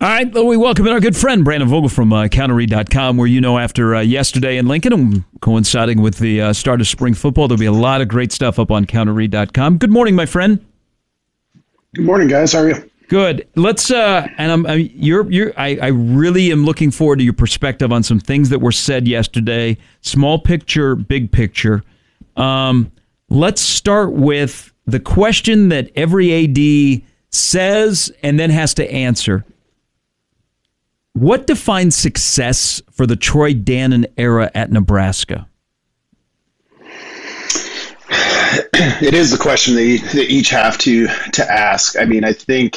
All right, we welcome in our good friend, Brandon Vogel from Counterread.com, where after yesterday in Lincoln, and coinciding with the start of spring football, there'll be a lot of great stuff up on Counterread.com. Good morning, my friend. Good morning, guys. How are you? Good. Let's and I really am looking forward to your perspective on some things that were said yesterday. Small picture, big picture. Let's start with the question that every AD says and then has to answer. What defines success for the Troy Dannen era at Nebraska? It is the question they each have to ask. I mean, I think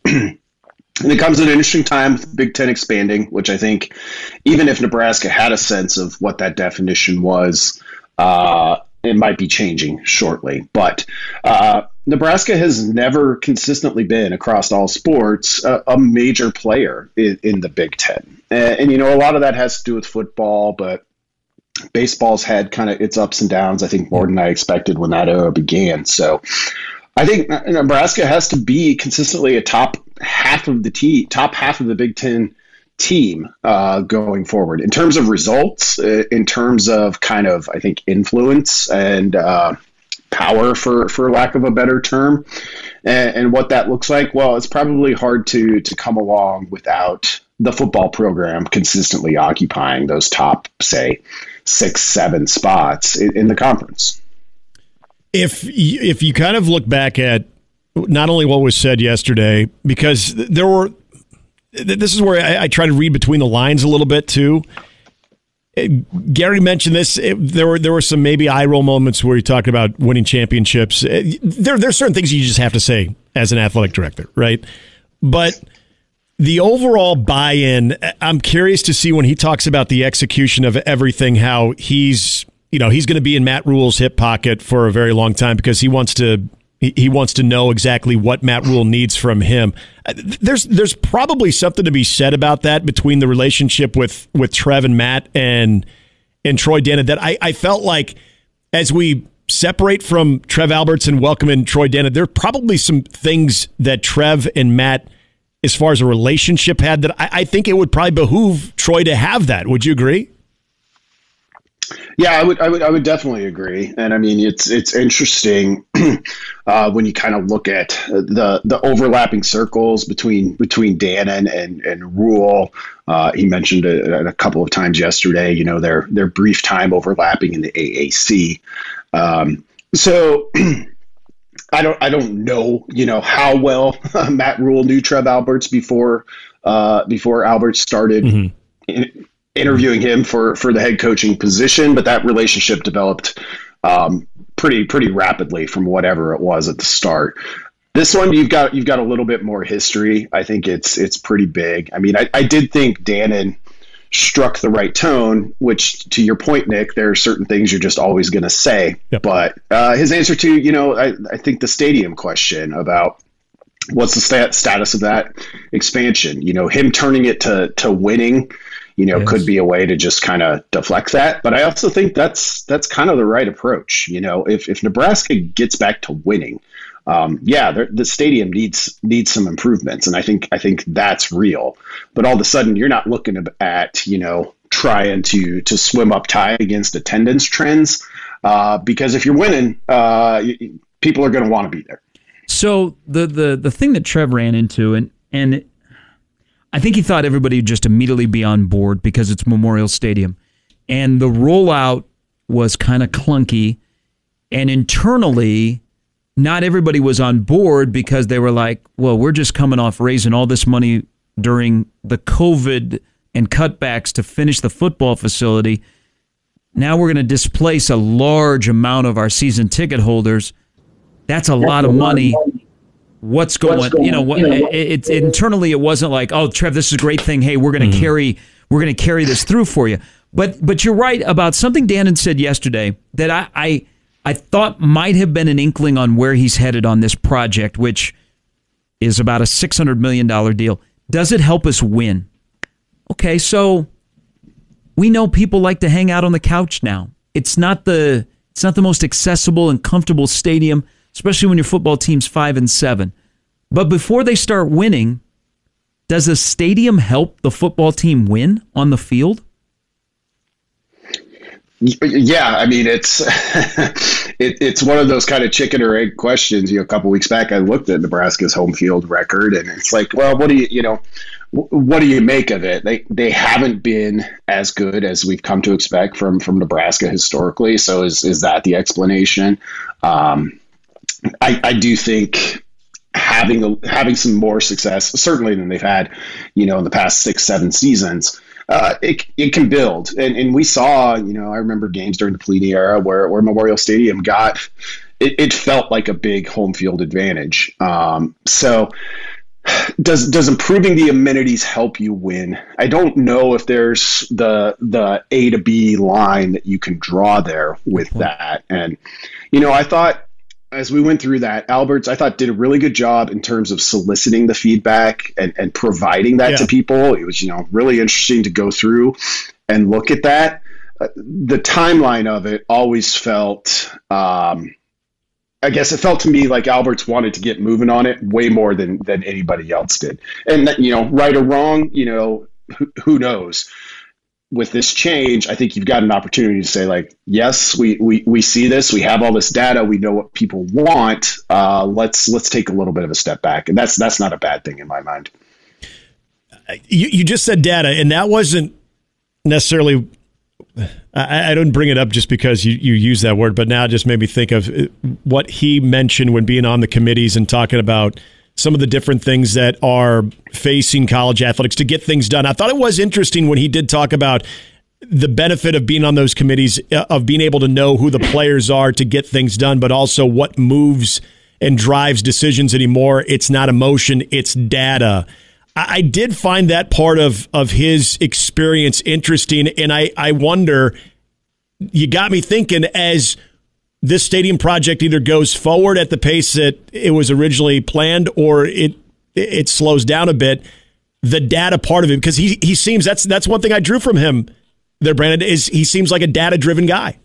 it comes at an interesting time with the Big Ten expanding, which I think even if Nebraska had a sense of what that definition was, it might be changing shortly. But Nebraska has never consistently been, across all sports, a major player in the Big Ten. And, a lot of that has to do with football, but baseball's had kind of its ups and downs, I think, more than I expected when that era began. So I think Nebraska has to be consistently a top half of the Big Ten team going forward. In terms of results, in terms of kind of, I think, influence and power, for lack of a better term, and what that looks like, well, it's probably hard to come along without the football program consistently occupying those top, say, 6-7 spots in the conference. If you kind of look back at not only what was said yesterday, because this is where I try to read between the lines a little bit too. Gary mentioned this. There were some maybe eye roll moments where he talked about winning championships. There's certain things you just have to say as an athletic director, right? But the overall buy-in, I'm curious to see when he talks about the execution of everything, how he's going to be in Matt Rule's hip pocket for a very long time because he wants to know exactly what Matt Rule needs from him. There's probably something to be said about that between the relationship with Trev and Matt and Troy Dannen, that I felt like as we separate from Trev Alberts and welcome in Troy Dannen, there are probably some things that Trev and Matt, as far as a relationship, had that I think it would probably behoove Troy to have that. Would you agree? Yeah, I would definitely agree. And I mean, it's interesting when you kind of look at the overlapping circles between Dannen and Rule. He mentioned it a couple of times yesterday, their brief time overlapping in the AAC. So I don't know, how well Matt Rule knew Trev Alberts before Alberts started interviewing him for the head coaching position, but that relationship developed pretty rapidly from whatever it was at the start. This one, you've got a little bit more history. I think it's pretty big. I mean, I did think Dannen struck the right tone, which, to your point, Nick, there are certain things you're just always going to say. Yep. But his answer to, I think the stadium question about what's the status of that expansion, him turning it to winning, yes, could be a way to just kind of deflect that. But I also think that's kind of the right approach. If Nebraska gets back to winning, the stadium needs some improvements, and I think that's real. But all of a sudden, you're not looking at trying to swim up tide against attendance trends, because if you're winning, people are going to want to be there. So the thing that Trev ran into, and I think he thought everybody would just immediately be on board because it's Memorial Stadium, and the rollout was kind of clunky, and internally, not everybody was on board because they were like, well, we're just coming off raising all this money during the COVID and cutbacks to finish the football facility. Now we're going to displace a large amount of our season ticket holders. That's a lot of money. What's going on? It's internally, it wasn't like, oh, Trev, this is a great thing. Hey, we're going to carry this through for you. But you're right about something Dannen said yesterday that I thought might have been an inkling on where he's headed on this project, which is about a $600 million deal. Does it help us win? Okay, so we know people like to hang out on the couch now. It's not the most accessible and comfortable stadium, especially when your football team's 5-7. But before they start winning, Does a stadium help the football team win on the field? Yeah, I mean, it's it's one of those kind of chicken or egg questions. A couple weeks back, I looked at Nebraska's home field record, and it's like, well, what do you make of it? They haven't been as good as we've come to expect from Nebraska historically. So is that the explanation? I do think having some more success, certainly than they've had, in the past 6-7 seasons. It can build. And we saw, I remember games during the Pelini era where Memorial Stadium it felt like a big home field advantage. So does improving the amenities help you win? I don't know if there's the A to B line that you can draw there with that. And, I thought, as we went through that, Alberts, I thought, did a really good job in terms of soliciting the feedback and providing that to people. It was, really interesting to go through and look at that. The timeline of it always felt, I guess it felt to me like Alberts wanted to get moving on it way more than anybody else did. And, right or wrong, who knows? With this change, I think you've got an opportunity to say, like, yes, we see this, we have all this data, we know what people want. Let's take a little bit of a step back, and that's not a bad thing in my mind. You just said data, and that wasn't necessarily. I don't bring it up just because you use that word, but now it just made me think of what he mentioned when being on the committees and talking about some of the different things that are facing college athletics to get things done. I thought it was interesting when he did talk about the benefit of being on those committees, of being able to know who the players are to get things done, but also what moves and drives decisions anymore. It's not emotion, it's data. I did find that part of his experience interesting, and I wonder, you got me thinking, as this stadium project either goes forward at the pace that it was originally planned or it slows down a bit, the data part of it, because he seems, that's one thing I drew from him there, Brandon, is he seems like a data-driven guy.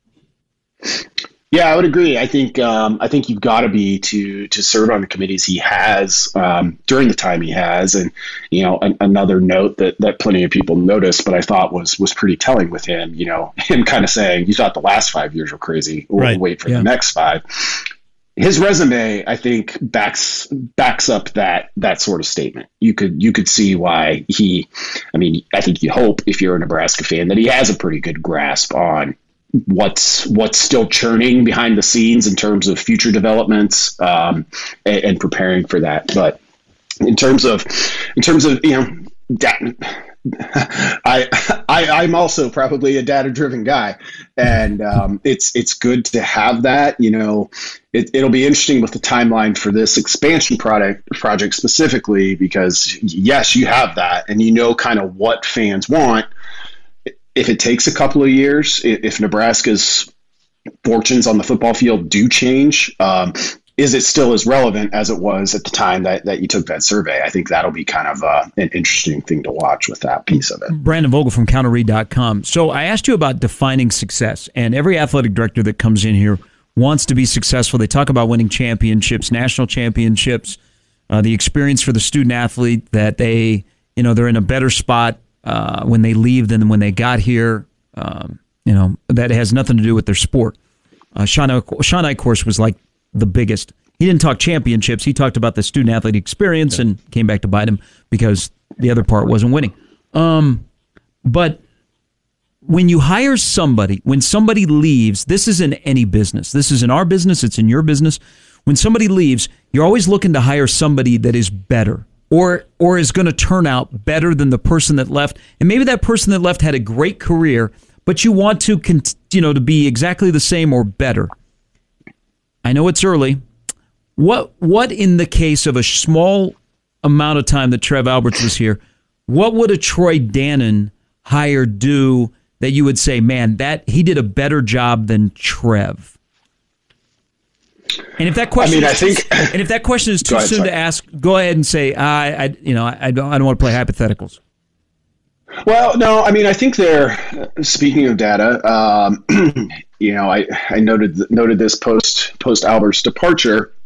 Yeah, I would agree. I think you've got to be to serve on the committees he has during the time he has, and another note that plenty of people noticed, but I thought was pretty telling with him. Him kind of saying, "You thought the last 5 years were crazy. We'll wait for the next 5." His resume, I think, backs up that sort of statement. You could see why I think you hope, if you're a Nebraska fan, that he has a pretty good grasp on what's still churning behind the scenes in terms of future developments and preparing for that. But in terms of I'm also probably a data-driven guy, and it's good to have that. It'll be interesting with the timeline for this expansion project specifically, because yes, you have that, and kind of what fans want. If it takes a couple of years, if Nebraska's fortunes on the football field do change, is it still as relevant as it was at the time that you took that survey? I think that'll be kind of an interesting thing to watch with that piece of it. Brandon Vogel from counterread.com. So I asked you about defining success, and every athletic director that comes in here wants to be successful. They talk about winning championships, national championships, the experience for the student athlete, that they're in a better spot when they leave than when they got here. That has nothing to do with their sport. Sean Eichhorst was like the biggest. He didn't talk championships. He talked about the student athlete experience and came back to bite him because the other part wasn't winning. But when you hire somebody, when somebody leaves, this is in any business. This is in our business. It's in your business. When somebody leaves, you're always looking to hire somebody that is better, or is going to turn out better than the person that left. And maybe that person that left had a great career, but you want to to be exactly the same or better. I know it's early. What in the case of a small amount of time that Trev Alberts was here, what would a Troy Dannen hire do that you would say, man, that he did a better job than Trev? And if that question, if that question is too soon to ask, go ahead and say, I don't want to play hypotheticals. Well, no, I think speaking of data, I noted this post Albert's departure.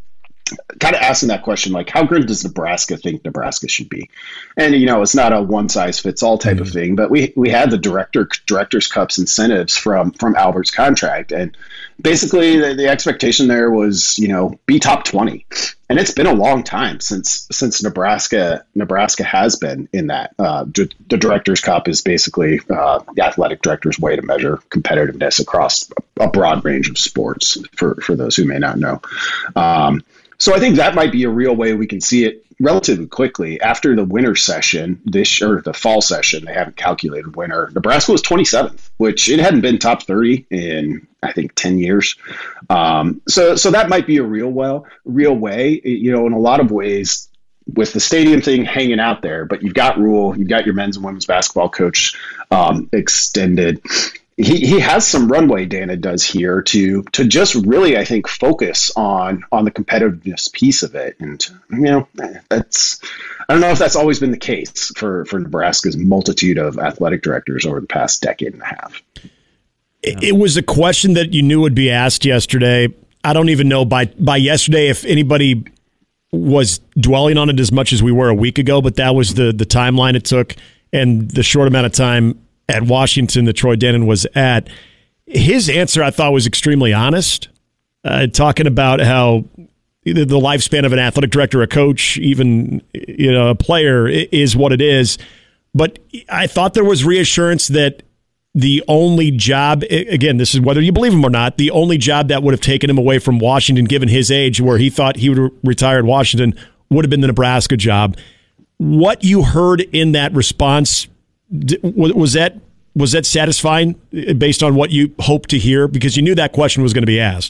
kind of asking that question, like, how good does Nebraska think Nebraska should be? And, it's not a one size fits all type of thing, but we had the director's cups incentives from Albert's contract. And basically the expectation there was, be top 20. And it's been a long time since Nebraska has been in that. The director's cup is basically the athletic director's way to measure competitiveness across a broad range of sports for those who may not know. So I think that might be a real way we can see it relatively quickly. After the winter session, or the fall session, they haven't calculated winter. Nebraska was 27th, which it hadn't been top 30 in, I think, 10 years. So that might be a real way, in a lot of ways, with the stadium thing hanging out there. But you've got Rule, you've got your men's and women's basketball coach extended. He has some runway, Dana does here, to just really, I think, focus on the competitiveness piece of it. And, that's, I don't know if that's always been the case for Nebraska's multitude of athletic directors over the past decade and a half. It was a question that you knew would be asked yesterday. I don't even know by yesterday if anybody was dwelling on it as much as we were a week ago, but that was the timeline it took and the short amount of time at Washington that Troy Dannen was at. His answer, I thought, was extremely honest, talking about how the lifespan of an athletic director, a coach, even a player is what it is. But I thought there was reassurance that the only job, again, this is whether you believe him or not, the only job that would have taken him away from Washington, given his age, where he thought he would retire at Washington, would have been the Nebraska job. What you heard in that response, was that satisfying based on what you hoped to hear? Because you knew that question was going to be asked.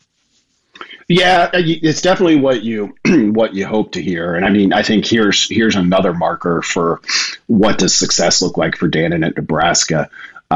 Yeah, it's definitely what you hope to hear. And I mean, I think here's another marker for what does success look like for Dannen at Nebraska.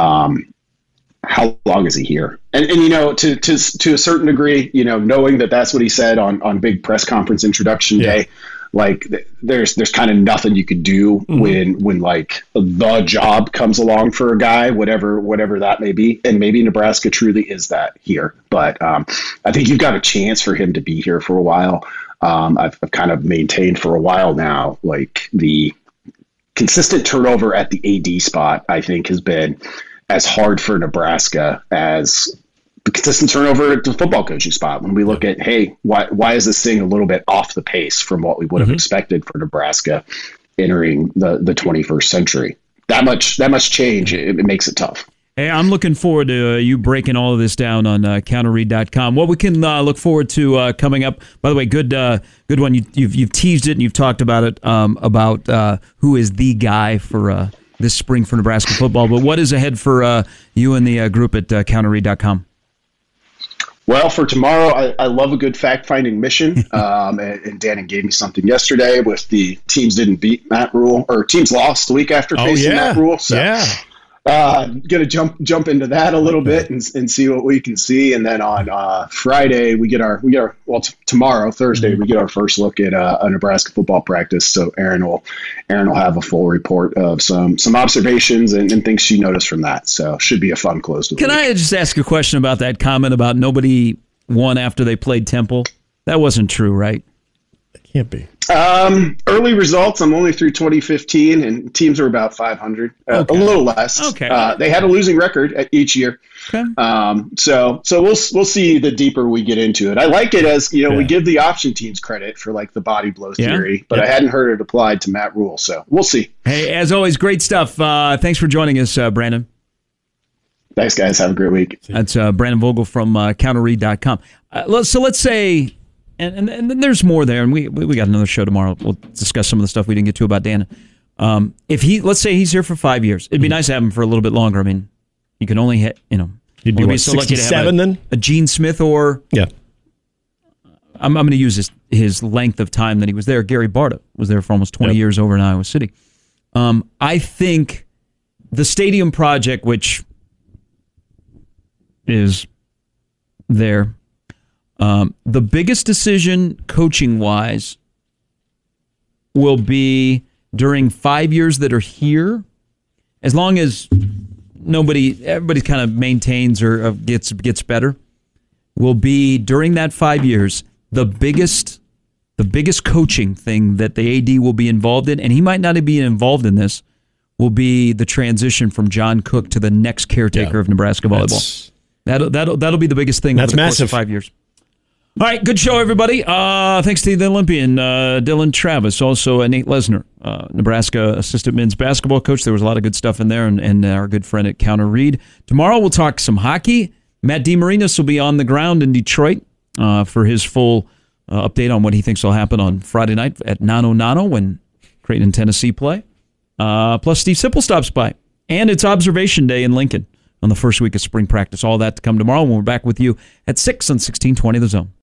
How long is he here? And to a certain degree, knowing that that's what he said on big press conference introduction day. Like there's kind of nothing you could do when like the job comes along for a guy, whatever that may be. And maybe Nebraska truly is that here. But I think you've got a chance for him to be here for a while. I've kind of maintained for a while now, like the consistent turnover at the AD spot, I think, has been as hard for Nebraska as the consistent turnover at the football coaching spot. When we look at, hey, why is this thing a little bit off the pace from what we would have expected for Nebraska entering the 21st century? That much change, it makes it tough. Hey, I'm looking forward to you breaking all of this down on counterread.com. What we can look forward to coming up. By the way, good one. You've teased it and you've talked about it about who is the guy for this spring for Nebraska football. But what is ahead for you and the group at counterread.com? Well, for tomorrow, I love a good fact-finding mission. And Dannen gave me something yesterday with the teams didn't beat Matt Rule, or teams lost the week after facing Matt Rule. So, gonna jump into that a little bit and see what we can see. And then on Friday, tomorrow, Thursday, we get our first look at a Nebraska football practice. So Aaron will have a full report of some observations and things she noticed from that. So should be a fun close to the week. I just ask a question about that comment about nobody won after they played Temple? That wasn't true, right? It can't be. Early results, I'm only through 2015, and teams are about 500, a little less. Okay. They had a losing record each year. Okay. So we'll see the deeper we get into it. I like it as, we give the option teams credit for like the body blow theory, but I hadn't heard it applied to Matt Rule. So we'll see. Hey, as always, great stuff. Thanks for joining us, Brandon. Thanks, guys. Have a great week. That's Brandon Vogel from counterread.com. So let's say, and then there's more there, and we got another show tomorrow. We'll discuss some of the stuff we didn't get to about Dannen. Let's say he's here for 5 years. It'd be nice to have him for a little bit longer. I mean, you can only hit, He'd be, so lucky to have then? a Gene Smith or I'm going to use his length of time that he was there. Gary Barta was there for almost 20 years over in Iowa City. I think the stadium project, which is there, the biggest decision coaching-wise will be during 5 years that are here, as long as everybody kind of maintains or gets better, will be during that 5 years the biggest the biggest coaching thing that the AD will be involved in, and he might not be involved in this, will be the transition from John Cook to the next caretaker of Nebraska volleyball. That'll be the biggest thing. That's over the massive. Course of 5 years. All right, good show, everybody. Thanks to the Olympian, Dylan Travis, also Nate Lesnar, Nebraska assistant men's basketball coach. There was a lot of good stuff in there, and our good friend at Counter Reed. Tomorrow we'll talk some hockey. Matt DeMarinis will be on the ground in Detroit for his full update on what he thinks will happen on Friday night at Nano Nano when Creighton and Tennessee play. Plus, Steve Sipple stops by. And it's Observation Day in Lincoln on the first week of spring practice. All that to come tomorrow when we're back with you at 6 on 1620 The Zone.